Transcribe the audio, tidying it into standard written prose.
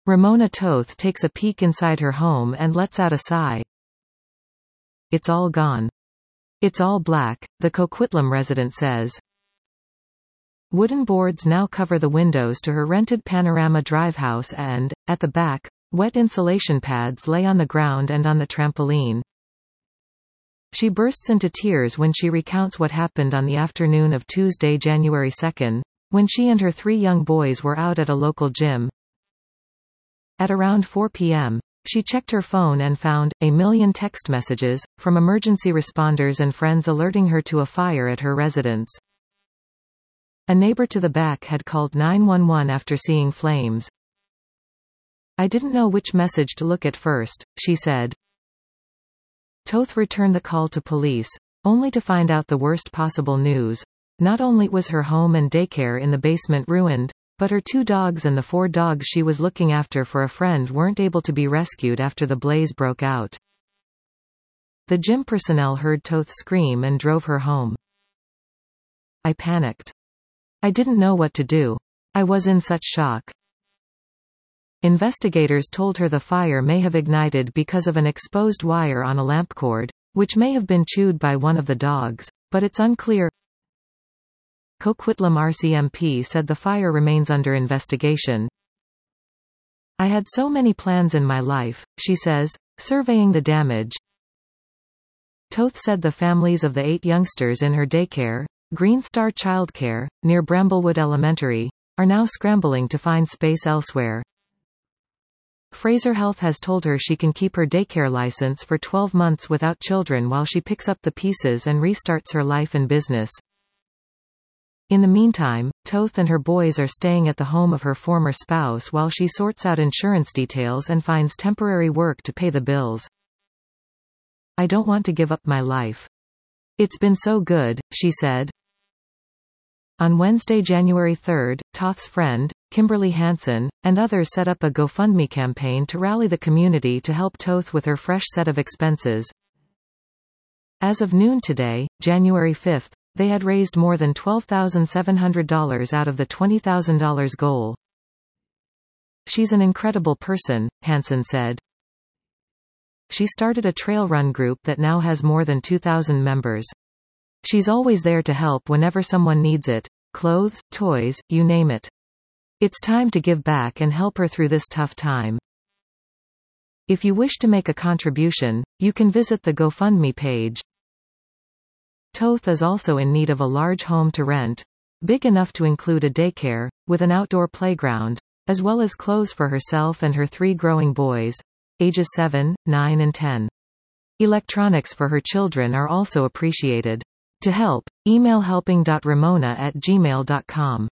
Ramona Toth takes a peek inside her home and lets out a sigh. It's all gone. It's all black, the Coquitlam resident says. Wooden boards now cover the windows to her rented Panorama Drive house and, at the back, wet insulation pads lay on the ground and on the trampoline. She bursts into tears when she recounts what happened on the afternoon of Tuesday, January 2, when she and her 3 young boys were out at a local gym. At around 4 p.m., she checked her phone and found a million text messages from emergency responders and friends alerting her to a fire at her residence. A neighbor to the back had called 911 after seeing flames. I didn't know which message to look at first, she said. Toth returned the call to police, only to find out the worst possible news. Not only was her home and daycare in the basement ruined, but her 2 dogs and the 4 dogs she was looking after for a friend weren't able to be rescued after the blaze broke out. The gym personnel heard Toth scream and drove her home. I panicked. I didn't know what to do. I was in such shock. Investigators told her the fire may have ignited because of an exposed wire on a lamp cord, which may have been chewed by one of the dogs, but it's unclear. Coquitlam RCMP said the fire remains under investigation. I had so many plans in my life, she says, surveying the damage. Toth said the families of the 8 youngsters in her daycare, Green Star Childcare, near Bramblewood Elementary, are now scrambling to find space elsewhere. Fraser Health has told her she can keep her daycare license for 12 months without children while she picks up the pieces and restarts her life and business. In the meantime, Toth and her boys are staying at the home of her former spouse while she sorts out insurance details and finds temporary work to pay the bills. I don't want to give up my life. It's been so good, she said. On Wednesday, January 3, Toth's friend, Kimberly Hansen, and others set up a GoFundMe campaign to rally the community to help Toth with her fresh set of expenses. As of noon today, January 5, they had raised more than $12,700 out of the $20,000 goal. She's an incredible person, Hansen said. She started a trail run group that now has more than 2,000 members. She's always there to help whenever someone needs it, clothes, toys, you name it. It's time to give back and help her through this tough time. If you wish to make a contribution, you can visit the GoFundMe page. Toth is also in need of a large home to rent, big enough to include a daycare, with an outdoor playground, as well as clothes for herself and her 3 growing boys, ages 7, 9 and 10. Electronics for her children are also appreciated. To help, email helping.ramona@gmail.com.